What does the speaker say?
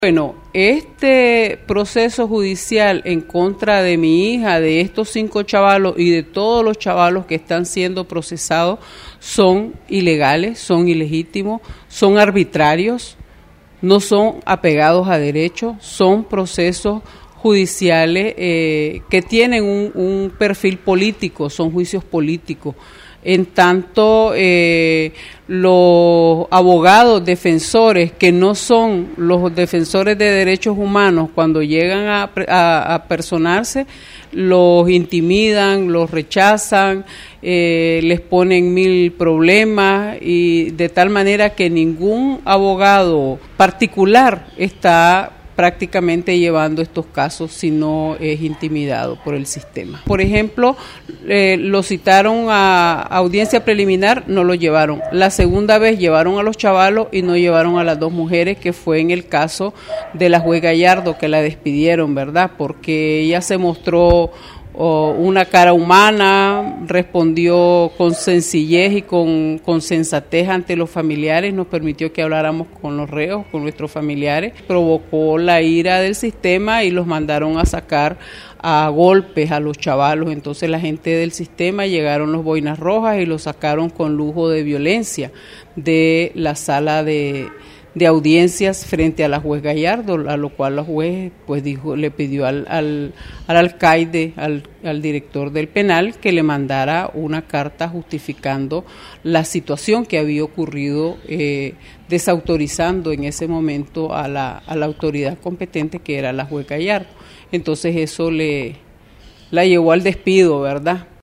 Bueno, este proceso judicial en contra de mi hija, de estos 5 chavalos y de todos los chavalos que están siendo procesados son ilegales, son ilegítimos, son arbitrarios, no son apegados a derecho, son procesos judiciales que tienen un perfil político, son juicios políticos. En tanto, los abogados defensores, que no son los defensores de derechos humanos, cuando llegan a personarse, los intimidan, los rechazan, les ponen 1000 problemas, y de tal manera que ningún abogado particular está prácticamente llevando estos casos si no es intimidado por el sistema. Por ejemplo, lo citaron a audiencia preliminar, no lo llevaron. La segunda vez llevaron a los chavalos y no llevaron a las 2 mujeres, que fue en el caso de la juez Gallardo, que la despidieron, ¿verdad? Porque ella se mostró una cara humana, respondió con sencillez y con sensatez ante los familiares, nos permitió que habláramos con los reos, con nuestros familiares, provocó la ira del sistema y los mandaron a sacar a golpes a los chavalos. Entonces la gente del sistema, llegaron los boinas rojas y los sacaron con lujo de violencia de la sala de audiencias frente a la juez Gallardo, a lo cual la juez pues le pidió al alcaide, al director del penal, que le mandara una carta justificando la situación que había ocurrido, desautorizando en ese momento a la autoridad competente, que era la juez Gallardo. Entonces eso la llevó al despido, ¿verdad?